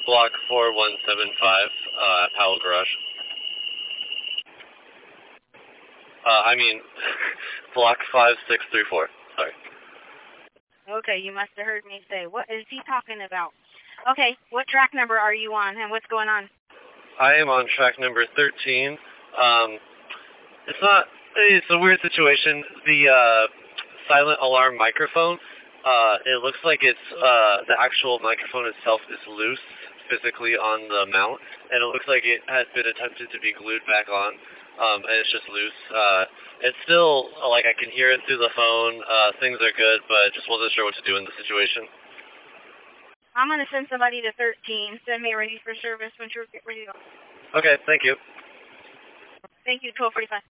block 4175, Powell Garage. I mean, block 5634, sorry. Okay, you must have heard me say, what is he talking about? Okay, what track number are you on, and what's going on? I am on track number 13. It's a weird situation. The silent alarm microphone, it looks like it's, the actual microphone itself is loose physically on the mount, and it looks like it has been attempted to be glued back on, and it's just loose. It's still, like, I can hear it through the phone, things are good, but just wasn't sure what to do in the situation. I'm going to send somebody to 13. Send me ready for service when you're ready to go. Okay, thank you. Thank you, 1245.